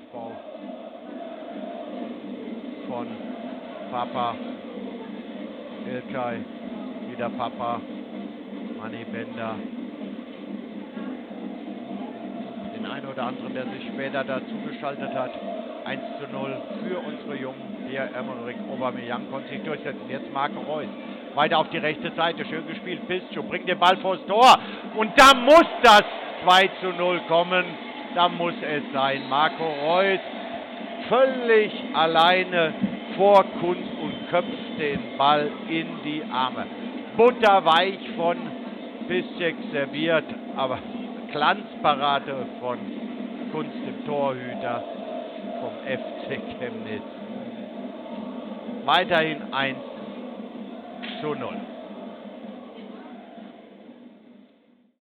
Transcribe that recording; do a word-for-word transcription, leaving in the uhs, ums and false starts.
Aufbau von Papa. Ilkay, wieder Papa. Manni Bender. Den einen oder anderen, der sich später dazu geschaltet hat. eins zu null für unsere Jungen. Pierre-Emerick Aubameyang konnte sich durchsetzen. Jetzt Marco Reus. Weiter auf die rechte Seite. Schön gespielt. Pischo bringt den Ball vors Tor. Und da muss das zwei zu null kommen. Da muss es sein. Marco Reus völlig alleine vor Kunst und köpft den Ball in die Arme. Butterweich von Piszczek serviert, aber Glanzparade von Kunst, dem Torhüter vom F C Chemnitz. Weiterhin eins zu null.